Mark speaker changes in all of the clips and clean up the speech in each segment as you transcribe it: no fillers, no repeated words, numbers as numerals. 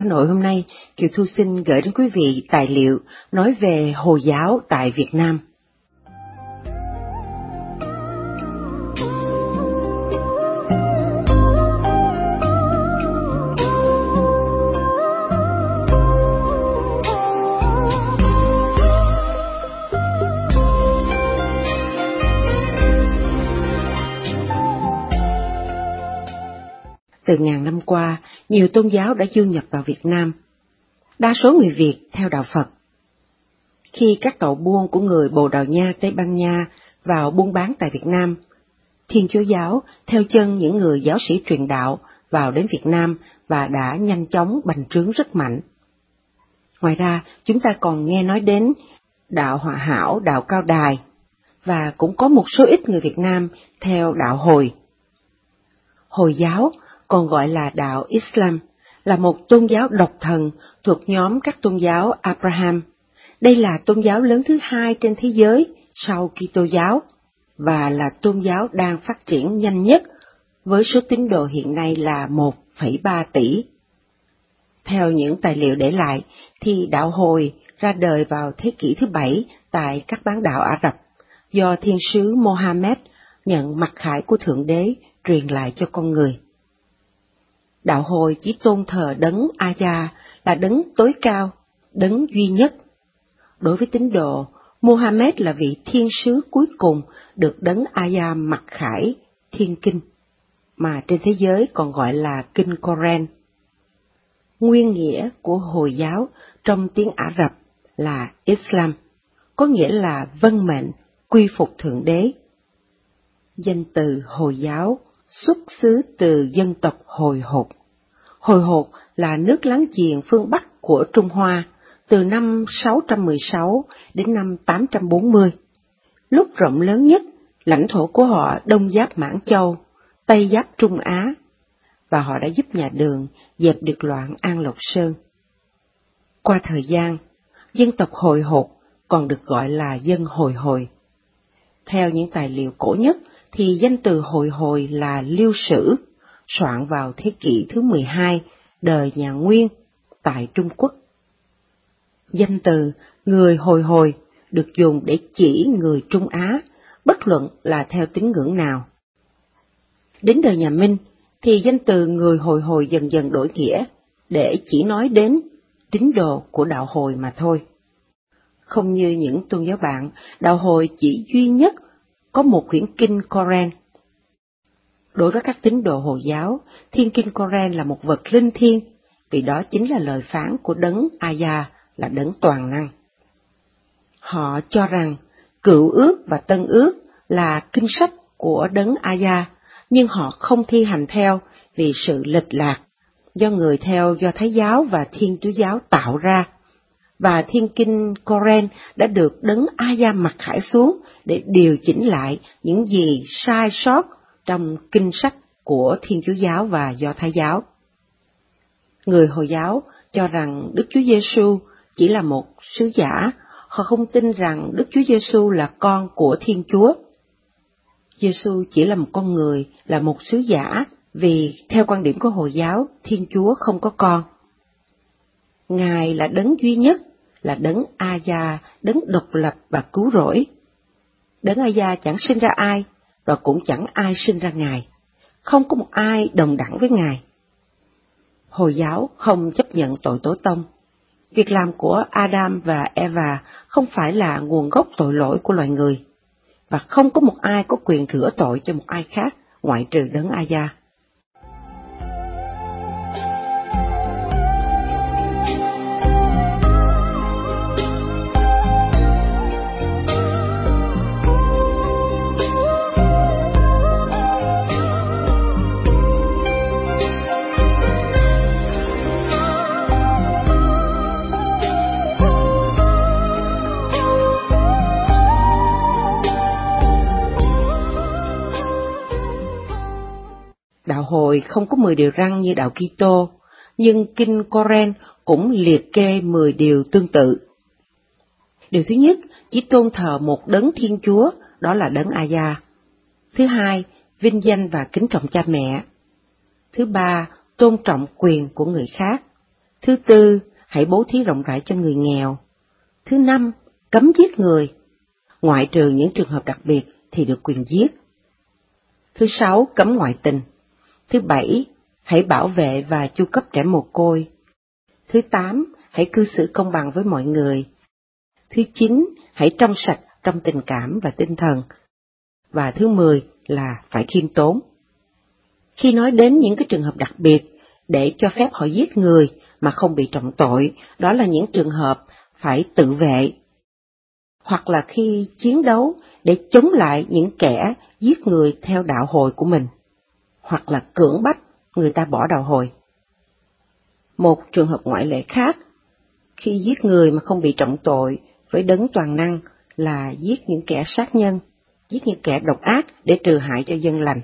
Speaker 1: Hà Nội hôm nay, Kiều Thu xin gửi đến quý vị tài liệu nói về Hồi giáo tại Việt Nam. Từ ngàn năm qua, nhiều tôn giáo đã du nhập vào Việt Nam. Đa số người Việt theo đạo Phật. Khi các cậu buôn của người Bồ Đào Nha, Tây Ban Nha vào buôn bán tại Việt Nam, Thiên Chúa giáo theo chân những người giáo sĩ truyền đạo vào đến Việt Nam và đã nhanh chóng bành trướng rất mạnh. Ngoài ra, chúng ta còn nghe nói đến đạo Hòa Hảo, đạo Cao Đài, và cũng có một số ít người Việt Nam theo đạo Hồi. Hồi giáo, còn gọi là đạo Islam, là một tôn giáo độc thần thuộc nhóm các tôn giáo Abraham. Đây là tôn giáo lớn thứ hai trên thế giới sau Kitô giáo, và là tôn giáo đang phát triển nhanh nhất, với số tín đồ hiện nay là 1,3 tỷ. Theo những tài liệu để lại, thì đạo Hồi ra đời vào thế kỷ thứ 7 tại các bán đảo Ả Rập, do thiên sứ Mohammed nhận mặc khải của Thượng Đế truyền lại cho con người. Đạo Hồi chỉ tôn thờ đấng A-gia là đấng tối cao, đấng duy nhất. Đối với tín đồ, Mohammed là vị thiên sứ cuối cùng được đấng A-gia mặc khải, thiên kinh, mà trên thế giới còn gọi là kinh Koran. Nguyên nghĩa của Hồi giáo trong tiếng Ả Rập là Islam, có nghĩa là vâng mệnh, quy phục Thượng Đế. Danh từ Hồi giáo xuất xứ từ dân tộc Hồi Hột. Hồi Hột là nước láng giềng phương Bắc của Trung Hoa, từ năm 616 đến năm 840. Lúc rộng lớn nhất, lãnh thổ của họ đông giáp Mãn Châu, tây giáp Trung Á, và họ đã giúp nhà Đường dẹp được loạn An Lộc Sơn. Qua thời gian, dân tộc Hồi Hột còn được gọi là dân Hồi Hồi. Theo những tài liệu cổ nhất, thì danh từ Hồi Hồi là Lưu Sử, soạn vào thế kỷ thứ 12, đời nhà Nguyên, tại Trung Quốc. Danh từ người Hồi Hồi được dùng để chỉ người Trung Á, bất luận là theo tín ngưỡng nào. Đến đời nhà Minh, thì danh từ người Hồi Hồi dần dần đổi nghĩa, để chỉ nói đến tín đồ của đạo Hồi mà thôi. Không như những tôn giáo bạn, đạo Hồi chỉ duy nhất có một quyển kinh Koran. Đối với các tín đồ Hồi giáo, thiên kinh Koran là một vật linh thiêng, vì đó chính là lời phán của đấng A-gia, là đấng toàn năng. Họ cho rằng Cựu Ước và Tân Ước là kinh sách của đấng A-gia, nhưng họ không thi hành theo vì sự lệch lạc do người theo Do Thái giáo và Thiên Chúa giáo tạo ra, và thiên kinh Koran đã được đấng A-gia mặc khải xuống để điều chỉnh lại những gì sai sót trong kinh sách của Thiên Chúa giáo và Do Thái giáo. Người Hồi giáo cho rằng Đức Chúa Giêsu chỉ là một sứ giả, họ không tin rằng Đức Chúa Giêsu là con của Thiên Chúa. Giêsu chỉ là một con người, là một sứ giả, vì theo quan điểm của Hồi giáo, Thiên Chúa không có con. Ngài là đấng duy nhất, là đấng A-gia, đấng độc lập và cứu rỗi. Đấng A-gia chẳng sinh ra ai, và cũng chẳng ai sinh ra Ngài. Không có một ai đồng đẳng với Ngài. Hồi giáo không chấp nhận tội tổ tông. Việc làm của Adam và Eva không phải là nguồn gốc tội lỗi của loài người, và không có một ai có quyền rửa tội cho một ai khác ngoại trừ đấng A-gia. Đạo Hồi không có 10 điều răn như đạo Kitô, nhưng kinh Koran cũng liệt kê 10 điều tương tự. Điều thứ nhất, chỉ tôn thờ một đấng Thiên Chúa, đó là đấng A-gia. Thứ hai, vinh danh và kính trọng cha mẹ. Thứ ba, tôn trọng quyền của người khác. Thứ tư, hãy bố thí rộng rãi cho người nghèo. Thứ năm, cấm giết người, ngoại trừ những trường hợp đặc biệt thì được quyền giết. Thứ sáu, cấm ngoại tình. Thứ bảy, hãy bảo vệ và chu cấp trẻ mồ côi. Thứ tám, hãy cư xử công bằng với mọi người. Thứ chín, hãy trong sạch trong tình cảm và tinh thần. Và thứ 10 là phải khiêm tốn. Khi nói đến những cái trường hợp đặc biệt để cho phép họ giết người mà không bị trọng tội, đó là những trường hợp phải tự vệ, hoặc là khi chiến đấu để chống lại những kẻ giết người theo đạo hồi của mình, hoặc là cưỡng bách người ta bỏ đạo hồi. Một trường hợp ngoại lệ khác, khi giết người mà không bị trọng tội với đấng toàn năng, là giết những kẻ sát nhân, giết những kẻ độc ác để trừ hại cho dân lành.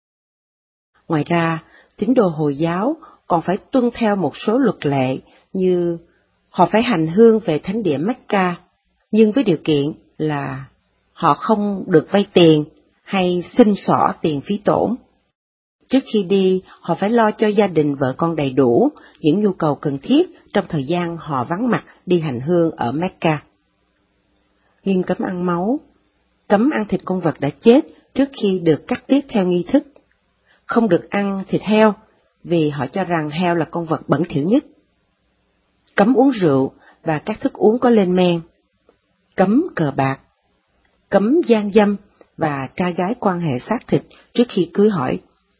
Speaker 1: Ngoài ra, tín đồ Hồi giáo còn phải tuân theo một số luật lệ như họ phải hành hương về thánh địa Mecca, nhưng với điều kiện là họ không được vay tiền hay xin xỏ tiền phí tổn. Trước khi đi, họ phải lo cho gia đình vợ con đầy đủ những nhu cầu cần thiết trong thời gian họ vắng mặt đi hành hương ở Mecca. Nghiêm cấm ăn máu, cấm ăn thịt con vật đã chết trước khi được cắt tiết theo nghi thức. Không được ăn thịt heo vì họ cho rằng heo là con vật bẩn thỉu nhất. Cấm uống rượu và các thức uống có lên men. Cấm cờ bạc. Cấm gian dâm và trai gái quan hệ xác thịt trước khi cưới hỏi.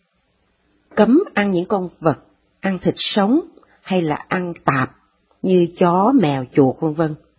Speaker 1: Cấm ăn những con vật, ăn thịt sống hay là ăn tạp như chó, mèo, chuột v.v.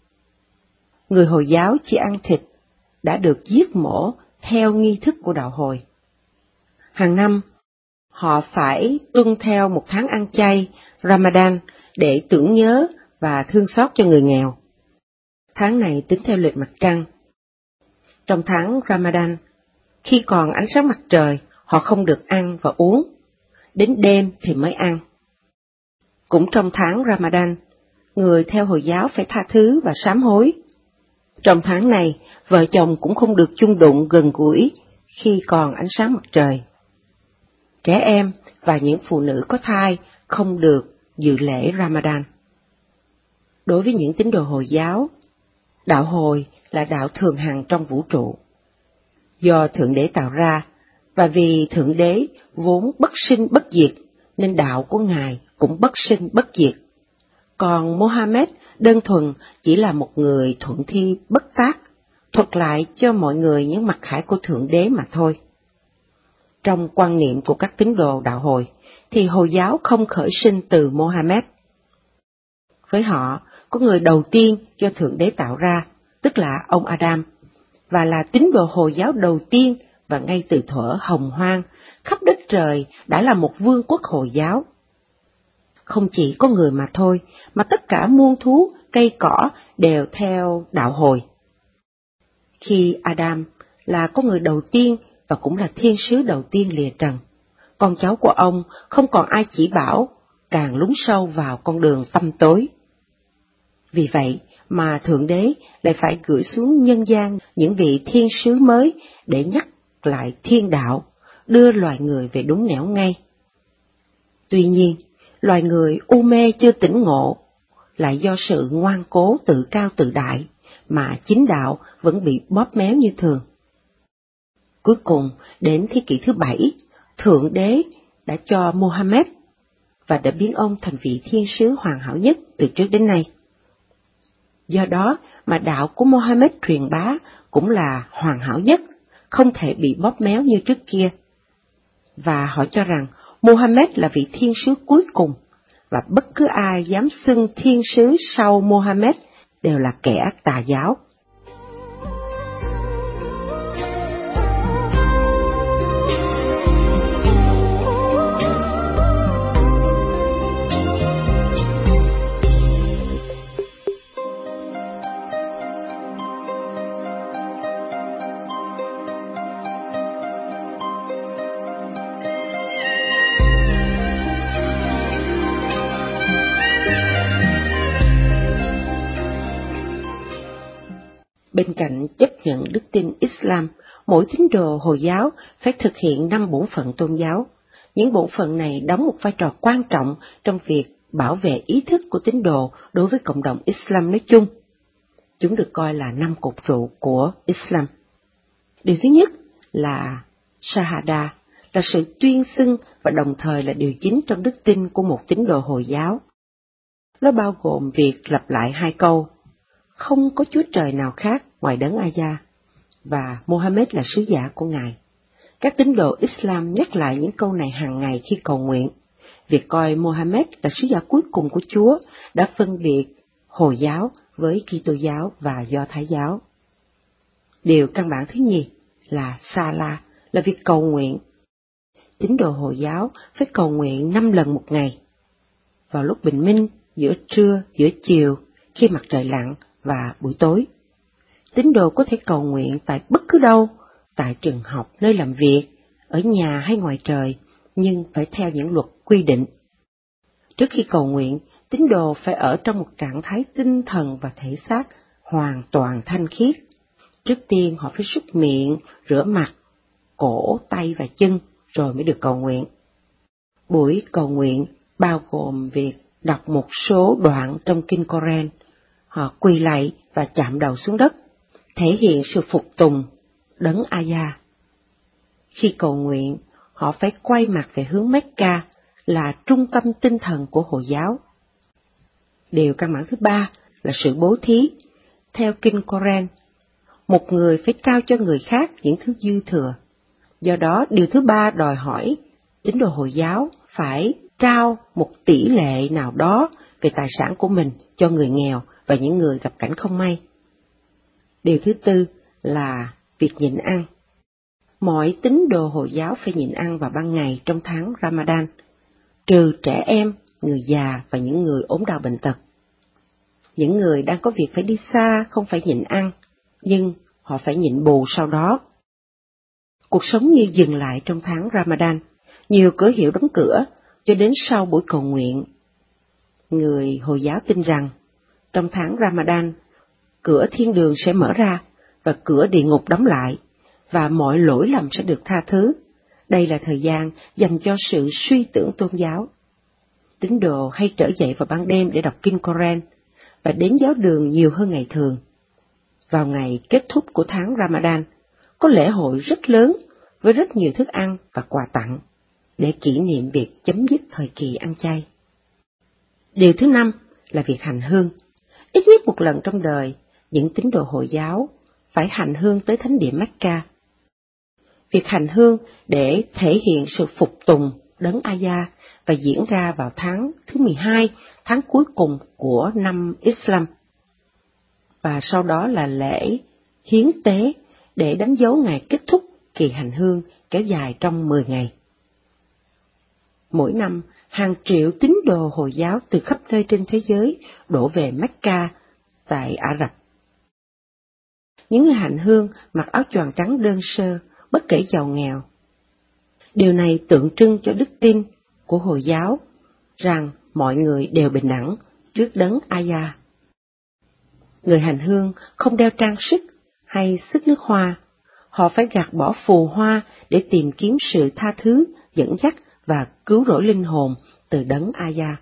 Speaker 1: Người Hồi giáo chỉ ăn thịt đã được giết mổ theo nghi thức của đạo Hồi. Hàng năm, họ phải tuân theo một tháng ăn chay, Ramadan, để tưởng nhớ và thương xót cho người nghèo. Tháng này tính theo lịch mặt trăng. Trong tháng Ramadan, khi còn ánh sáng mặt trời, họ không được ăn và uống, đến đêm thì mới ăn. Cũng trong tháng Ramadan, người theo Hồi giáo phải tha thứ và sám hối. Trong tháng này, vợ chồng cũng không được chung đụng gần gũi khi còn ánh sáng mặt trời. Trẻ em và những phụ nữ có thai không được dự lễ Ramadan. Đối với những tín đồ Hồi giáo, đạo Hồi là đạo thường hằng trong vũ trụ, do Thượng Đế tạo ra, và vì Thượng Đế vốn bất sinh bất diệt, nên đạo của Ngài cũng bất sinh bất diệt. Còn Mohammed đơn thuần chỉ là một người thuận thi bất tác, thuật lại cho mọi người những mặt khải của Thượng Đế mà thôi. Trong quan niệm của các tín đồ đạo Hồi, thì Hồi giáo không khởi sinh từ Mohammed. Với họ, có người đầu tiên do Thượng Đế tạo ra, tức là ông Adam, và là tín đồ Hồi giáo đầu tiên và ngay từ thuở hồng hoang, khắp đất trời đã là một vương quốc Hồi giáo. Không chỉ có người mà thôi, mà tất cả muôn thú, cây cỏ đều theo đạo Hồi. Khi Adam là con người đầu tiên và cũng là thiên sứ đầu tiên lìa trần, con cháu của ông không còn ai chỉ bảo, càng lún sâu vào con đường tăm tối. Vì vậy mà Thượng Đế lại phải gửi xuống nhân gian những vị thiên sứ mới để nhắc lại thiên đạo, đưa loài người về đúng nẻo ngay. Tuy nhiên, loài người u mê chưa tỉnh ngộ, lại do sự ngoan cố tự cao tự đại, mà chính đạo vẫn bị bóp méo như thường. Cuối cùng, đến thế kỷ thứ 7, Thượng Đế đã cho Mohammed và đã biến ông thành vị thiên sứ hoàn hảo nhất từ trước đến nay. Do đó mà đạo của Mohammed truyền bá cũng là hoàn hảo nhất, không thể bị bóp méo như trước kia. Và họ cho rằng Mohammed là vị thiên sứ cuối cùng, và bất cứ ai dám xưng thiên sứ sau Mohammed đều là kẻ tà giáo. Bên cạnh chấp nhận đức tin Islam, mỗi tín đồ Hồi giáo phải thực hiện 5 bổn phận tôn giáo. Những bổn phận này đóng một vai trò quan trọng trong việc bảo vệ ý thức của tín đồ đối với cộng đồng Islam nói chung. Chúng được coi là 5 cột trụ của Islam. Điều thứ nhất là Shahada, là sự tuyên xưng và đồng thời là điều chính trong đức tin của một tín đồ Hồi giáo. Nó bao gồm việc lặp lại 2 câu, không có Chúa Trời nào khác ngoài Đấng A-gia, và Mohammed là sứ giả của Ngài. Các tín đồ Islam nhắc lại những câu này hàng ngày khi cầu nguyện. Việc coi Mohammed là sứ giả cuối cùng của Chúa đã phân biệt Hồi giáo với Kitô giáo và Do Thái giáo. Điều căn bản thứ nhì là Salah, là việc cầu nguyện. Tín đồ Hồi giáo phải cầu nguyện 5 lần một ngày, vào lúc bình minh, giữa trưa, giữa chiều, khi mặt trời lặn và buổi tối. Tín đồ có thể cầu nguyện tại bất cứ đâu, tại trường học, nơi làm việc, ở nhà hay ngoài trời, nhưng phải theo những luật quy định. Trước khi cầu nguyện, tín đồ phải ở trong một trạng thái tinh thần và thể xác hoàn toàn thanh khiết. Trước tiên họ phải súc miệng, rửa mặt, cổ, tay và chân, rồi mới được cầu nguyện. Buổi cầu nguyện bao gồm việc đọc một số đoạn trong Kinh Koran. Họ quỳ lạy và chạm đầu xuống đất, thể hiện sự phục tùng Đấng A-gia. Khi cầu nguyện, họ phải quay mặt về hướng Mecca, là trung tâm tinh thần của Hồi giáo. Điều căn bản thứ ba là sự bố thí. Theo Kinh Koran, một người phải trao cho người khác những thứ dư thừa. Do đó, điều thứ ba đòi hỏi tín đồ Hồi giáo phải trao một tỷ lệ nào đó về tài sản của mình cho người nghèo và những người gặp cảnh không may. Điều thứ tư là việc nhịn ăn. Mọi tín đồ Hồi giáo phải nhịn ăn vào ban ngày trong tháng Ramadan, trừ trẻ em, người già và những người ốm đau bệnh tật. Những người đang có việc phải đi xa không phải nhịn ăn, nhưng họ phải nhịn bù sau đó. Cuộc sống như dừng lại trong tháng Ramadan, nhiều cửa hiệu đóng cửa cho đến sau buổi cầu nguyện. Người Hồi giáo tin rằng, trong tháng Ramadan, cửa thiên đường sẽ mở ra và cửa địa ngục đóng lại, và mọi lỗi lầm sẽ được tha thứ. Đây là thời gian dành cho sự suy tưởng tôn giáo. Tín đồ hay trở dậy vào ban đêm để đọc Kinh Koran và đến giáo đường nhiều hơn ngày thường. Vào ngày kết thúc của tháng Ramadan, có lễ hội rất lớn với rất nhiều thức ăn và quà tặng, để kỷ niệm việc chấm dứt thời kỳ ăn chay. Điều thứ 5 là việc hành hương. Ít nhất một lần trong đời, những tín đồ Hồi giáo phải hành hương tới thánh địa Mecca. Việc hành hương để thể hiện sự phục tùng Đấng A-gia và diễn ra vào tháng thứ 12, tháng cuối cùng của năm Islam. Và sau đó là lễ hiến tế để đánh dấu ngày kết thúc kỳ hành hương kéo dài trong 10 ngày. Mỗi năm, hàng triệu tín đồ Hồi giáo từ khắp nơi trên thế giới đổ về Mecca tại Ả Rập. Những người hành hương mặc áo choàng trắng đơn sơ, bất kể giàu nghèo. Điều này tượng trưng cho đức tin của Hồi giáo rằng mọi người đều bình đẳng trước Đấng A-gia. Người hành hương không đeo trang sức hay sức nước hoa, họ phải gạt bỏ phù hoa để tìm kiếm sự tha thứ, dẫn dắt và cứu rỗi linh hồn từ Đấng A-gia.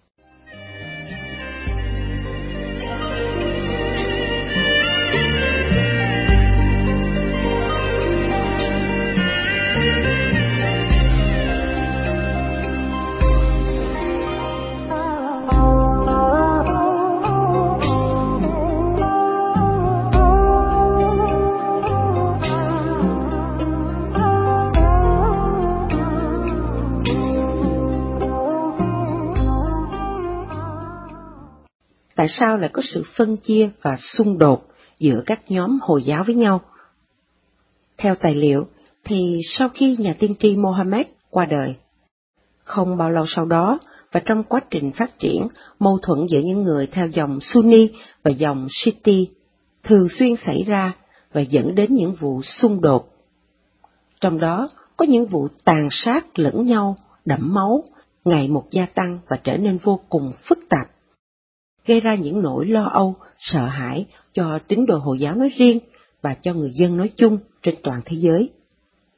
Speaker 1: Tại sao lại có sự phân chia và xung đột giữa các nhóm Hồi giáo với nhau? Theo tài liệu, thì sau khi nhà tiên tri Mohammed qua đời, không bao lâu sau đó và trong quá trình phát triển, mâu thuẫn giữa những người theo dòng Sunni và dòng Shiite thường xuyên xảy ra và dẫn đến những vụ xung đột. Trong đó có những vụ tàn sát lẫn nhau, đẫm máu, ngày một gia tăng và trở nên vô cùng phức tạp, gây ra những nỗi lo âu, sợ hãi cho tín đồ Hồi giáo nói riêng và cho người dân nói chung trên toàn thế giới.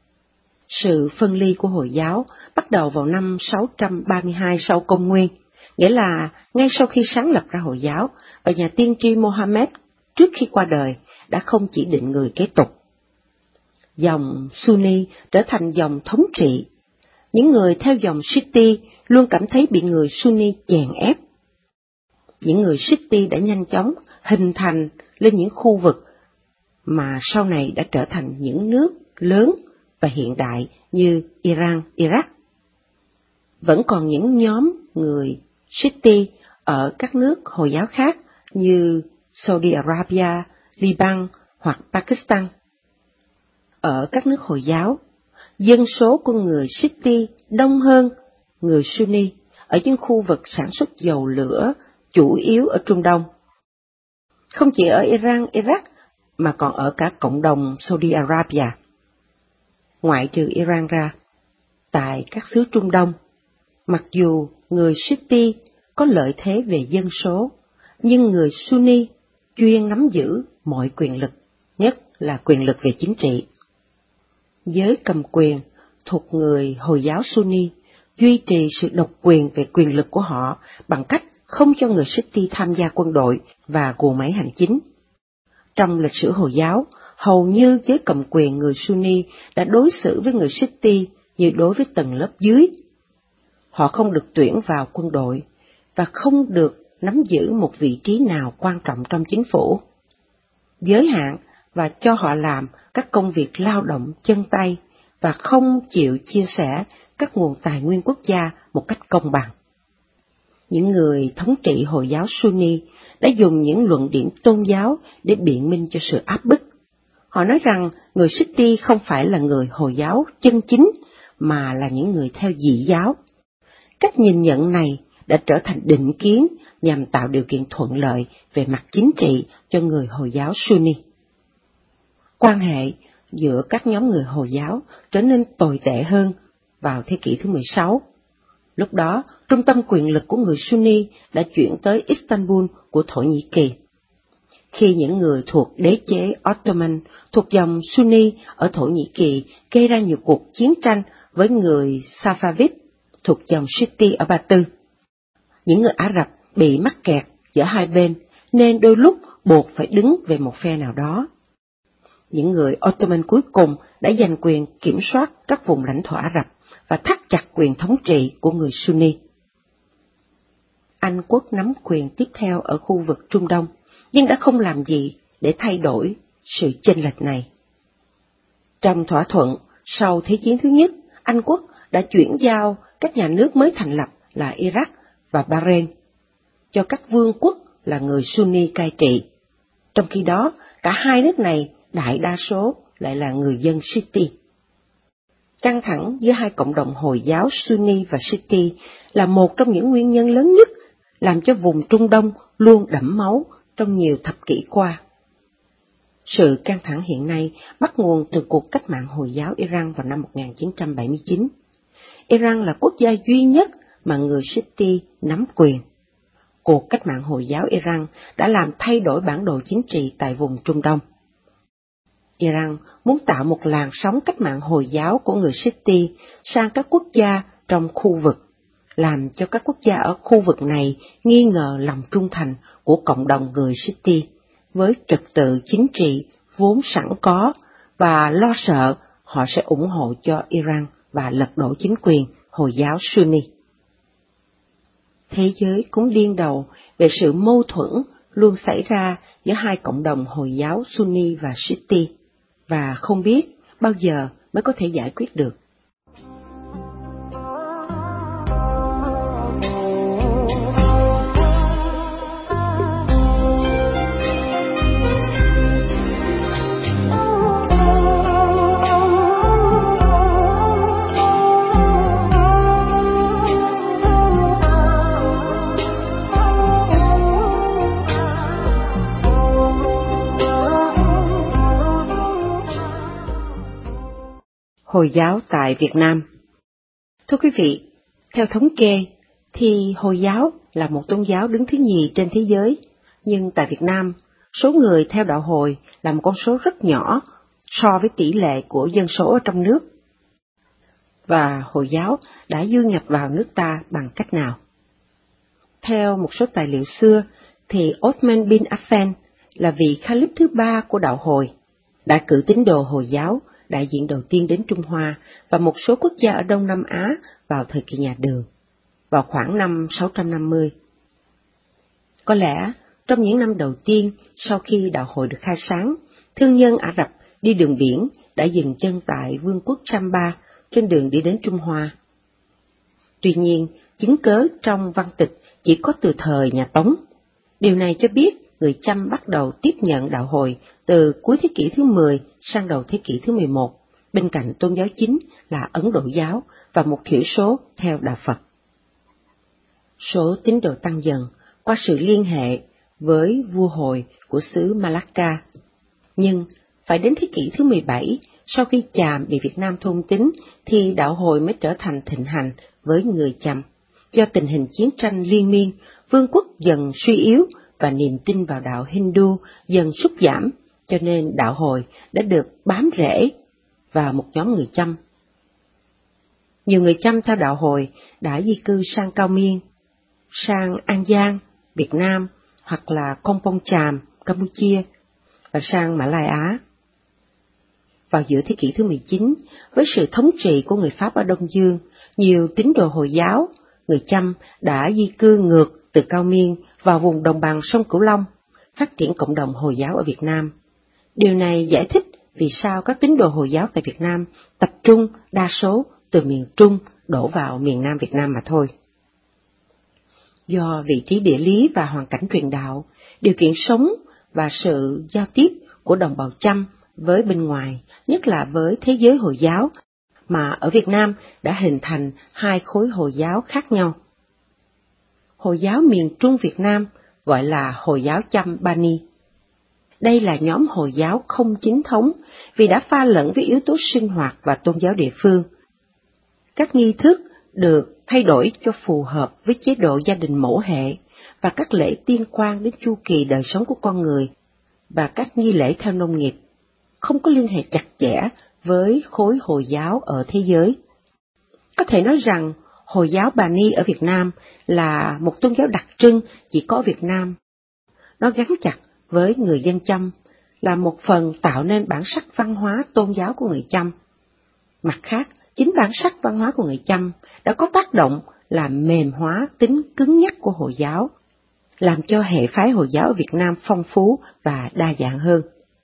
Speaker 1: Sự phân ly của Hồi giáo bắt đầu vào năm 632 sau Công nguyên, nghĩa là ngay sau khi sáng lập ra Hồi giáo và nhà tiên tri Mohammed trước khi qua đời đã không chỉ định người kế tục. Dòng Sunni trở thành dòng thống trị. Những người theo dòng Shiite luôn cảm thấy bị người Sunni chèn ép. Những người Shiite đã nhanh chóng hình thành lên những khu vực mà sau này đã trở thành những nước lớn và hiện đại như Iran, Iraq. Vẫn còn những nhóm người Shiite ở các nước Hồi giáo khác như Saudi Arabia, Liban hoặc Pakistan. Ở các nước Hồi giáo, dân số của người Shiite đông hơn người Sunni ở những khu vực sản xuất dầu lửa chủ yếu ở Trung Đông. Không chỉ ở Iran, Iraq, mà còn ở cả cộng đồng Saudi Arabia. Ngoại trừ Iran ra, tại các xứ Trung Đông, mặc dù người Shiite có lợi thế về dân số, nhưng người Sunni chuyên nắm giữ mọi quyền lực, nhất là quyền lực về chính trị. Giới cầm quyền thuộc người Hồi giáo Sunni duy trì sự độc quyền về quyền lực của họ bằng cách không cho người Shiite tham gia quân đội và guồng máy hành chính. Trong lịch sử Hồi giáo, hầu như giới cầm quyền người Sunni đã đối xử với người Shiite như đối với tầng lớp dưới. Họ không được tuyển vào quân đội và không được nắm giữ một vị trí nào quan trọng trong chính phủ. Giới hạn và cho họ làm các công việc lao động chân tay và không chịu chia sẻ các nguồn tài nguyên quốc gia một cách công bằng. Những người thống trị Hồi giáo Sunni đã dùng những luận điểm tôn giáo để biện minh cho sự áp bức. Họ nói rằng người Shiite không phải là người Hồi giáo chân chính, mà là những người theo dị giáo. Cách nhìn nhận này đã trở thành định kiến nhằm tạo điều kiện thuận lợi về mặt chính trị cho người Hồi giáo Sunni. Quan hệ giữa các nhóm người Hồi giáo trở nên tồi tệ hơn vào thế kỷ thứ 16. Lúc đó, trung tâm quyền lực của người Sunni đã chuyển tới Istanbul của Thổ Nhĩ Kỳ. Khi những người thuộc đế chế Ottoman thuộc dòng Sunni ở Thổ Nhĩ Kỳ gây ra nhiều cuộc chiến tranh với người Safavid thuộc dòng Shiite ở Ba Tư, những người Ả Rập bị mắc kẹt giữa hai bên nên đôi lúc buộc phải đứng về một phe nào đó. Những người Ottoman cuối cùng đã giành quyền kiểm soát các vùng lãnh thổ Ả Rập và thắt chặt quyền thống trị của người Sunni. Anh quốc nắm quyền tiếp theo ở khu vực Trung Đông, nhưng đã không làm gì để thay đổi sự chênh lệch này. Trong thỏa thuận sau Thế chiến thứ nhất, Anh quốc đã chuyển giao các nhà nước mới thành lập là Iraq và Bahrain cho các vương quốc là người Sunni cai trị. Trong khi đó, cả hai nước này đại đa số lại là người dân Shiite. Căng thẳng giữa hai cộng đồng Hồi giáo Sunni và Shiite là một trong những nguyên nhân lớn nhất làm cho vùng Trung Đông luôn đẫm máu trong nhiều thập kỷ qua. Sự căng thẳng hiện nay bắt nguồn từ cuộc cách mạng Hồi giáo Iran vào năm 1979. Iran là quốc gia duy nhất mà người Shiite nắm quyền. Cuộc cách mạng Hồi giáo Iran đã làm thay đổi bản đồ chính trị tại vùng Trung Đông. Iran muốn tạo một làn sóng cách mạng Hồi giáo của người Shiite sang các quốc gia trong khu vực, làm cho các quốc gia ở khu vực này nghi ngờ lòng trung thành của cộng đồng người Shiite với trật tự chính trị vốn sẵn có và lo sợ họ sẽ ủng hộ cho Iran và lật đổ chính quyền Hồi giáo Sunni. Thế giới cũng điên đầu về sự mâu thuẫn luôn xảy ra giữa hai cộng đồng Hồi giáo Sunni và Shiite, và không biết bao giờ mới có thể giải quyết được. Hồi giáo tại Việt Nam. Thưa quý vị, theo thống kê thì Hồi giáo là một tôn giáo đứng thứ nhì trên thế giới, nhưng tại Việt Nam, số người theo đạo Hồi là một con số rất nhỏ so với tỷ lệ của dân số ở trong nước. Và Hồi giáo đã du nhập vào nước ta bằng cách nào? Theo một số tài liệu xưa, thì Othman bin Affan là vị Caliph thứ 3 của đạo Hồi, đã cử tín đồ Hồi giáo đại diện đầu tiên đến Trung Hoa và một số quốc gia ở Đông Nam Á vào thời kỳ nhà Đường, vào khoảng năm 650. Có lẽ, trong những năm đầu tiên sau khi đạo Hồi được khai sáng, thương nhân Ả Rập đi đường biển đã dừng chân tại vương quốc Chamba trên đường đi đến Trung Hoa. Tuy nhiên, chứng cớ trong văn tịch chỉ có từ thời nhà Tống. Điều này cho biết người Chăm bắt đầu tiếp nhận đạo Hồi từ cuối thế kỷ thứ 10 sang đầu thế kỷ thứ 11, bên cạnh tôn giáo chính là Ấn Độ giáo và một thiểu số theo đạo Phật. Số tín đồ tăng dần qua sự liên hệ với vua Hồi của xứ Malacca. Nhưng phải đến thế kỷ thứ 17, sau khi Chàm bị Việt Nam thôn tính, thì đạo Hồi mới trở thành thịnh hành với người Chăm. Do tình hình chiến tranh liên miên, vương quốc dần suy yếu và niềm tin vào đạo Hindu dần sút giảm, cho nên đạo Hồi đã được bám rễ vào một nhóm người Chăm. Nhiều người Chăm theo đạo Hồi đã di cư sang Cao Miên, sang An Giang, Việt Nam, hoặc là Kompong Chàm, Campuchia, và sang Mã Lai Á. Vào giữa thế kỷ thứ 19, với sự thống trị của người Pháp ở Đông Dương, nhiều tín đồ Hồi giáo, người Chăm đã di cư ngược từ Cao Miên vào vùng đồng bằng sông Cửu Long, phát triển cộng đồng Hồi giáo ở Việt Nam. Điều này giải thích vì sao các tín đồ Hồi giáo tại Việt Nam tập trung đa số từ miền Trung đổ vào miền Nam Việt Nam mà thôi. Do vị trí địa lý và hoàn cảnh truyền đạo, điều kiện sống và sự giao tiếp của đồng bào Chăm với bên ngoài, nhất là với thế giới Hồi giáo, mà ở Việt Nam đã hình thành hai khối Hồi giáo khác nhau. Hồi giáo miền Trung Việt Nam gọi là Hồi giáo Chăm Bani. Đây là nhóm Hồi giáo không chính thống vì đã pha lẫn với yếu tố sinh hoạt và tôn giáo địa phương. Các nghi thức được thay đổi cho phù hợp với chế độ gia đình mẫu hệ và các lễ liên quan đến chu kỳ đời sống của con người và các nghi lễ theo nông nghiệp, không có liên hệ chặt chẽ với khối Hồi giáo ở thế giới. Có thể nói rằng Hồi giáo Bani ở Việt Nam là một tôn giáo đặc trưng chỉ có ở Việt Nam. Nó gắn chặt với người dân Chăm, là một phần tạo nên bản sắc văn hóa tôn giáo của người Chăm. Mặt khác, chính bản sắc văn hóa của người Chăm đã có tác động làm mềm hóa tính cứng nhắc của Hồi giáo, làm cho hệ phái Hồi giáo ở Việt Nam phong phú và đa dạng hơn.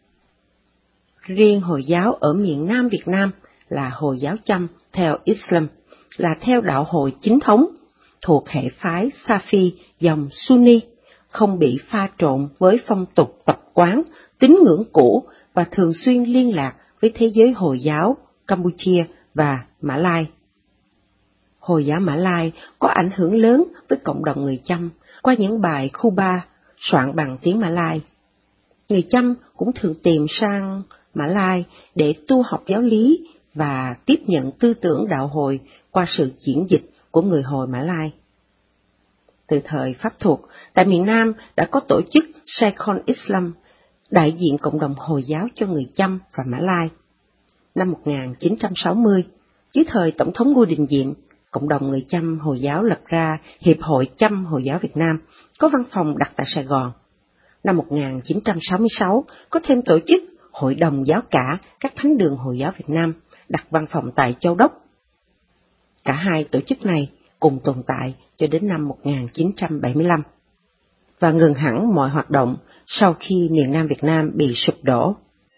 Speaker 1: Riêng Hồi giáo ở miền Nam Việt Nam là Hồi giáo Chăm theo Islam, là theo đạo Hồi chính thống, thuộc hệ phái Safi dòng Sunni, không bị pha trộn với phong tục tập quán, tín ngưỡng cũ và thường xuyên liên lạc với thế giới Hồi giáo Campuchia và Mã Lai. Hồi giáo Mã Lai có ảnh hưởng lớn với cộng đồng người Chăm qua những bài Khuba soạn bằng tiếng Mã Lai. Người Chăm cũng thường tìm sang Mã Lai để tu học giáo lý và tiếp nhận tư tưởng đạo Hồi qua sự diễn dịch của người Hồi Mã Lai. Từ thời Pháp thuộc, tại miền Nam đã có tổ chức Sheikhul Islam, đại diện cộng đồng Hồi giáo cho người Chăm và Mã Lai. Năm 1960, dưới thời Tổng thống Ngô Đình Diệm, cộng đồng người Chăm Hồi giáo lập ra Hiệp hội Chăm Hồi giáo Việt Nam, có văn phòng đặt tại Sài Gòn. Năm 1966, có thêm tổ chức Hội đồng Giáo cả các thánh đường Hồi giáo Việt Nam, đặt văn phòng tại Châu Đốc. Cả hai tổ chức này cùng tồn tại cho đến năm 1975, và ngừng hẳn mọi hoạt động sau khi miền Nam Việt Nam bị sụp đổ.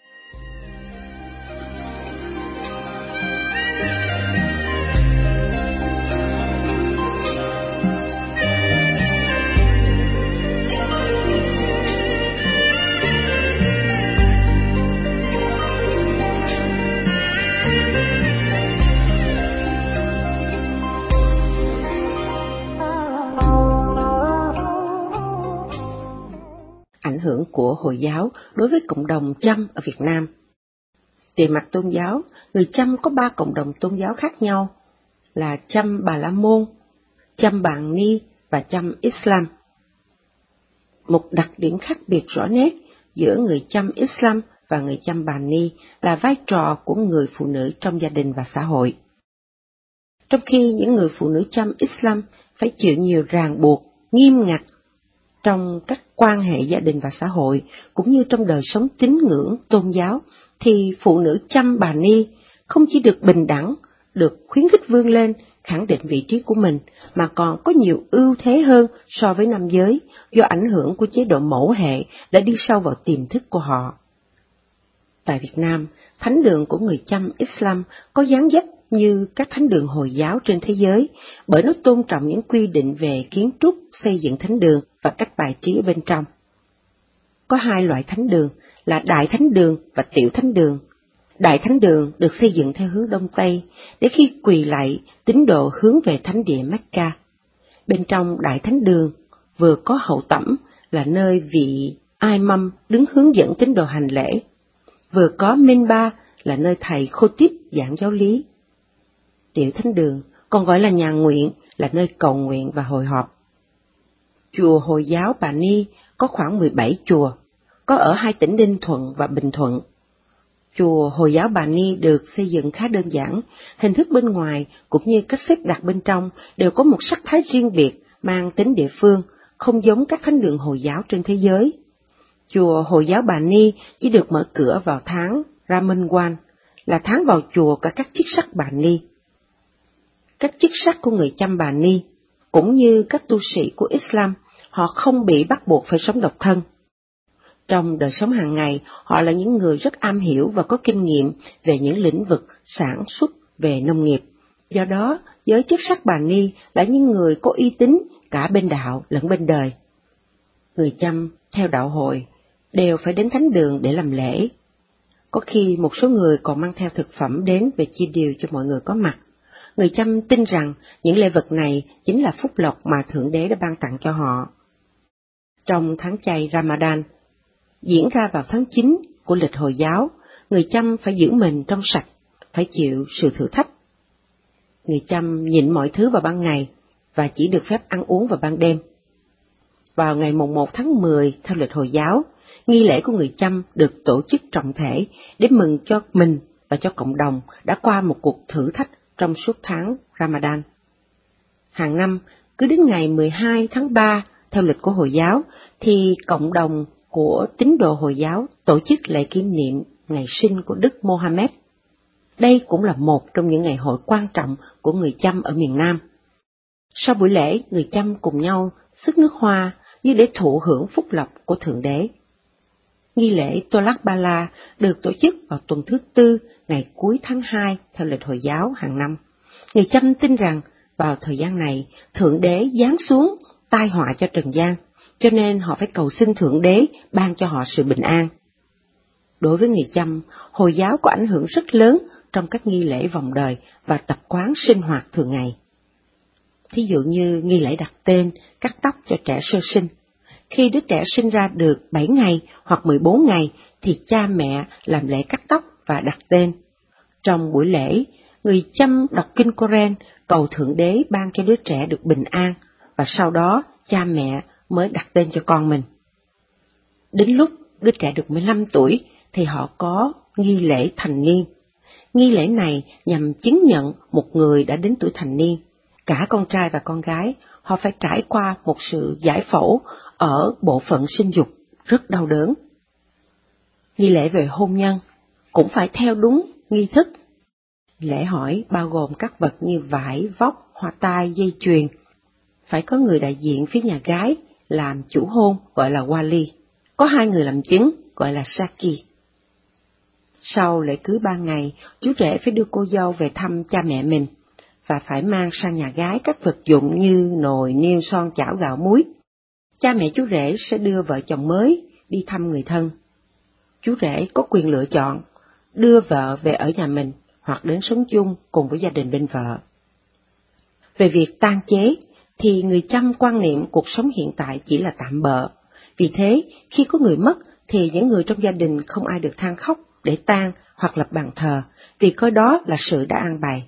Speaker 1: Ảnh hưởng của Hồi giáo đối với cộng đồng Chăm ở Việt Nam. Về mặt tôn giáo, người Chăm có 3 cộng đồng tôn giáo khác nhau là Chăm Bà La Môn, Chăm Bàn Ni và Chăm Islam. Một đặc điểm khác biệt rõ nét giữa người Chăm Islam và người Chăm Bàn Ni là vai trò của người phụ nữ trong gia đình và xã hội. Trong khi những người phụ nữ Chăm Islam phải chịu nhiều ràng buộc nghiêm ngặt trong các quan hệ gia đình và xã hội, cũng như trong đời sống tín ngưỡng tôn giáo, thì phụ nữ Chăm Bà Ni không chỉ được bình đẳng, được khuyến khích vươn lên, khẳng định vị trí của mình, mà còn có nhiều ưu thế hơn so với nam giới do ảnh hưởng của chế độ mẫu hệ đã đi sâu vào tiềm thức của họ. Tại Việt Nam, thánh đường của người Chăm Islam có dáng dấp như các thánh đường Hồi giáo trên thế giới, bởi nó tôn trọng những quy định về kiến trúc, xây dựng thánh đường và cách bài trí ở bên trong. Có hai loại thánh đường là Đại Thánh đường và Tiểu Thánh đường. Đại Thánh đường được xây dựng theo hướng Đông Tây, để khi quỳ lạy, tín đồ hướng về thánh địa Mecca. Bên trong Đại Thánh đường vừa có hậu tẩm là nơi vị Imam đứng hướng dẫn tín đồ hành lễ, vừa có Minbar là nơi thầy Khotib giảng giáo lý. Tiểu Thánh đường còn gọi là nhà nguyện, là nơi cầu nguyện và hội họp. Chùa Hồi giáo Bà Ni có khoảng 17 chùa, có ở hai tỉnh Ninh Thuận và Bình Thuận. Chùa Hồi giáo Bà Ni được xây dựng khá đơn giản, hình thức bên ngoài cũng như cách xếp đặt bên trong đều có một sắc thái riêng biệt, mang tính địa phương, không giống các thánh đường Hồi giáo trên thế giới. Chùa Hồi giáo Bà Ni chỉ được mở cửa vào tháng Ramadan, là tháng vào chùa cả các chức sắc Bà Ni. Các chức sắc của người Chăm Bà Ni, cũng như các tu sĩ của Islam, họ không bị bắt buộc phải sống độc thân. Trong đời sống hàng ngày, họ là những người rất am hiểu và có kinh nghiệm về những lĩnh vực sản xuất về nông nghiệp. Do đó, giới chức sắc Bà Ni là những người có uy tín cả bên đạo lẫn bên đời. Người Chăm theo đạo hội đều phải đến thánh đường để làm lễ. Có khi một số người còn mang theo thực phẩm đến về chia đều cho mọi người có mặt. Người Chăm tin rằng những lễ vật này chính là phúc lộc mà Thượng Đế đã ban tặng cho họ. Trong tháng chay Ramadan, diễn ra vào tháng 9 của lịch Hồi giáo, người Chăm phải giữ mình trong sạch, phải chịu sự thử thách. Người Chăm nhịn mọi thứ vào ban ngày và chỉ được phép ăn uống vào ban đêm. Vào ngày mùng 1 tháng 10 theo lịch Hồi giáo, nghi lễ của người Chăm được tổ chức trọng thể để mừng cho mình và cho cộng đồng đã qua một cuộc thử thách trong suốt tháng Ramadan. Hàng năm, cứ đến ngày 12 tháng 3 theo lịch của Hồi giáo, thì cộng đồng của tín đồ Hồi giáo tổ chức lễ kỷ niệm ngày sinh của Đức Mohammed. Đây cũng là một trong những ngày hội quan trọng của người Chăm ở miền Nam. Sau buổi lễ, người Chăm cùng nhau xức nước hoa như để thụ hưởng phúc lộc của Thượng Đế. Nghi lễ Tolak Bala được tổ chức vào tuần thứ tư ngày cuối tháng 2 theo lịch Hồi giáo hàng năm. Người Chăm tin rằng vào thời gian này, Thượng Đế giáng xuống tai họa cho trần gian, cho nên họ phải cầu xin Thượng Đế ban cho họ sự bình an. Đối với người Chăm, Hồi giáo có ảnh hưởng rất lớn trong các nghi lễ vòng đời và tập quán sinh hoạt thường ngày. Thí dụ như nghi lễ đặt tên, cắt tóc cho trẻ sơ sinh. Khi đứa trẻ sinh ra được 7 ngày hoặc 14 ngày thì cha mẹ làm lễ cắt tóc và đặt tên. Trong buổi lễ, người Chăm đọc kinh Koran cầu Thượng Đế ban cho đứa trẻ được bình an, và sau đó cha mẹ mới đặt tên cho con mình. Đến lúc đứa trẻ được 15 tuổi thì họ có nghi lễ thành niên. Nghi lễ này nhằm chứng nhận một người đã đến tuổi thành niên. Cả con trai và con gái, họ phải trải qua một sự giải phẫu ở bộ phận sinh dục rất đau đớn. Nghi lễ về hôn nhân cũng phải theo đúng nghi thức. Lễ hỏi bao gồm các vật như vải, vóc, hoa tai, dây chuyền. Phải có người đại diện phía nhà gái làm chủ hôn gọi là Wali, có 2 người làm chứng gọi là Saki. Sau lễ cưới 3 ngày, chú rể phải đưa cô dâu về thăm cha mẹ mình, và phải mang sang nhà gái các vật dụng như nồi, niêu, son, chảo, gạo, muối. Cha mẹ chú rể sẽ đưa vợ chồng mới đi thăm người thân. Chú rể có quyền lựa chọn đưa vợ về ở nhà mình hoặc đến sống chung cùng với gia đình bên vợ. Về việc tang chế, thì người Chăm quan niệm cuộc sống hiện tại chỉ là tạm bợ. Vì thế, khi có người mất thì những người trong gia đình không ai được than khóc để tang hoặc lập bàn thờ, vì coi đó là sự đã an bài.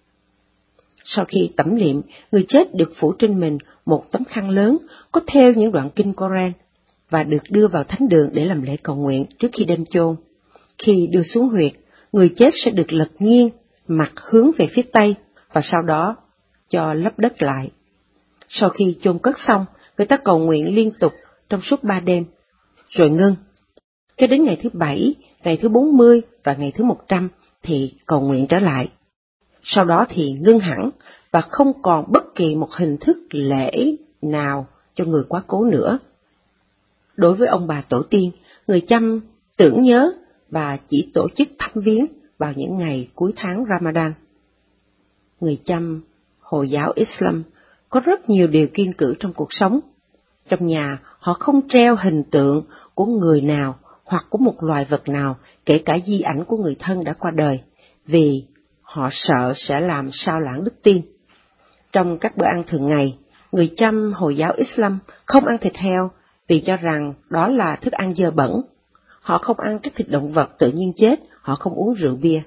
Speaker 1: Sau khi tẩm liệm, người chết được phủ trên mình một tấm khăn lớn có thêu những đoạn kinh Koran và được đưa vào thánh đường để làm lễ cầu nguyện trước khi đem chôn. Khi đưa xuống huyệt, người chết sẽ được lật nghiêng, mặt hướng về phía Tây và sau đó cho lấp đất lại. Sau khi chôn cất xong, người ta cầu nguyện liên tục trong suốt 3 đêm, rồi ngưng. Cho đến ngày thứ 7, ngày thứ 40 và ngày thứ 100 thì cầu nguyện trở lại. Sau đó thì ngưng hẳn và không còn bất kỳ một hình thức lễ nào cho người quá cố nữa. Đối với ông bà tổ tiên, người Chăm tưởng nhớ và chỉ tổ chức thăm viếng vào những ngày cuối tháng Ramadan. Người Chăm Hồi giáo Islam có rất nhiều điều kiêng cữ trong cuộc sống. Trong nhà, họ không treo hình tượng của người nào hoặc của một loài vật nào, kể cả di ảnh của người thân đã qua đời, vì họ sợ sẽ làm sao lãng đức tin. Trong các bữa ăn thường ngày, người Chăm Hồi giáo Islam không ăn thịt heo vì cho rằng đó là thức ăn dơ bẩn. Họ không ăn các thịt động vật tự nhiên chết, họ không uống rượu bia.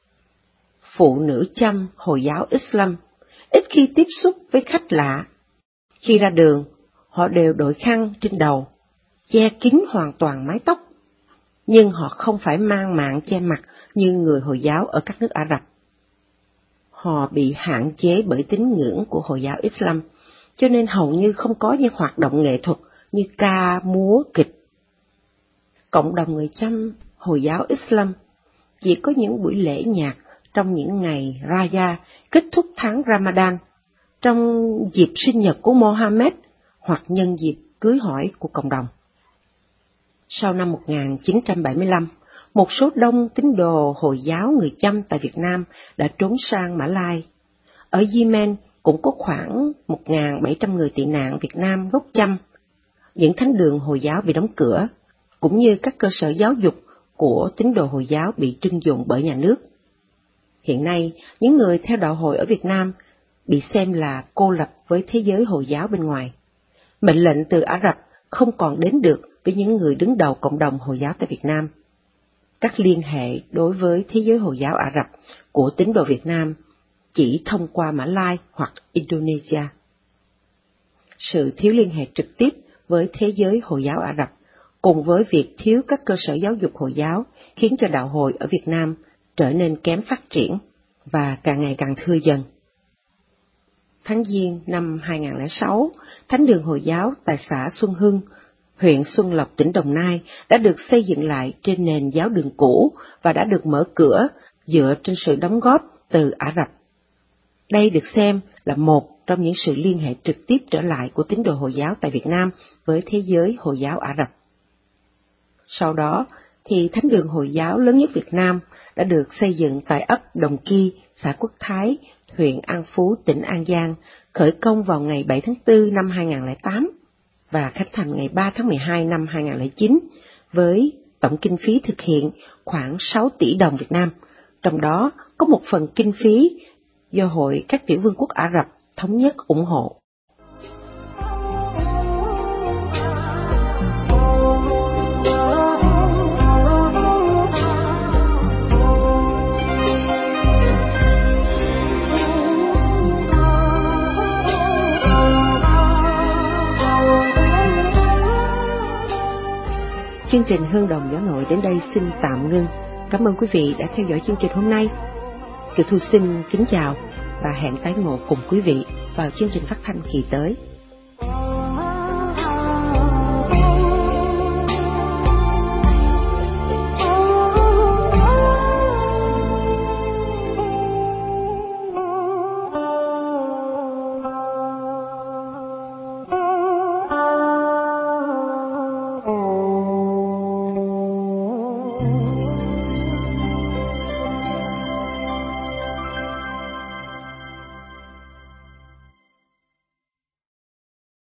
Speaker 1: Phụ nữ Chăm Hồi giáo Islam ít khi tiếp xúc với khách lạ. Khi ra đường, họ đều đội khăn trên đầu, che kín hoàn toàn mái tóc, nhưng họ không phải mang mạng che mặt như người Hồi giáo ở các nước Ả Rập. Họ bị hạn chế bởi tín ngưỡng của Hồi giáo Islam, cho nên hầu như không có những hoạt động nghệ thuật như ca, múa, kịch. Cộng đồng người Chăm Hồi giáo Islam chỉ có những buổi lễ nhạc trong những ngày Raya kết thúc tháng Ramadan, trong dịp sinh nhật của Mohammed hoặc nhân dịp cưới hỏi của cộng đồng. Sau năm 1975, một số đông tín đồ Hồi giáo người Chăm tại Việt Nam đã trốn sang Mã Lai. Ở Yemen cũng có khoảng 1.700 người tị nạn Việt Nam gốc Chăm. Những thánh đường Hồi giáo bị đóng cửa, cũng như các cơ sở giáo dục của tín đồ Hồi giáo bị trưng dụng bởi nhà nước. Hiện nay, những người theo đạo Hồi ở Việt Nam bị xem là cô lập với thế giới Hồi giáo bên ngoài. Mệnh lệnh từ Ả Rập không còn đến được với những người đứng đầu cộng đồng Hồi giáo tại Việt Nam. Các liên hệ đối với thế giới Hồi giáo Ả Rập của tín đồ Việt Nam chỉ thông qua Mã Lai hoặc Indonesia. Sự thiếu liên hệ trực tiếp với thế giới Hồi giáo Ả Rập cùng với việc thiếu các cơ sở giáo dục Hồi giáo khiến cho đạo Hồi ở Việt Nam trở nên kém phát triển và càng ngày càng thưa dần. Tháng Giêng năm 2006, Thánh đường Hồi giáo tại xã Xuân Hưng, huyện Xuân Lộc, tỉnh Đồng Nai đã được xây dựng lại trên nền giáo đường cũ và đã được mở cửa dựa trên sự đóng góp từ Ả Rập. Đây được xem là một trong những sự liên hệ trực tiếp trở lại của tín đồ Hồi giáo tại Việt Nam với thế giới Hồi giáo Ả Rập. Sau đó, thì Thánh đường Hồi giáo lớn nhất Việt Nam đã được xây dựng tại ấp Đồng Ky, xã Quốc Thái, huyện An Phú, tỉnh An Giang, khởi công vào ngày 7 tháng 4 năm 2008 và khánh thành ngày 3 tháng 12 năm 2009, với tổng kinh phí thực hiện khoảng 6 tỷ đồng Việt Nam, trong đó có một phần kinh phí do Hội các tiểu vương quốc Ả Rập thống nhất ủng hộ. Chương trình Hương Đồng Gió Nội đến đây xin tạm ngưng. Cảm ơn quý vị đã theo dõi chương trình hôm nay. Kiều Thu xin kính chào và hẹn tái ngộ cùng quý vị vào chương trình phát thanh kỳ tới.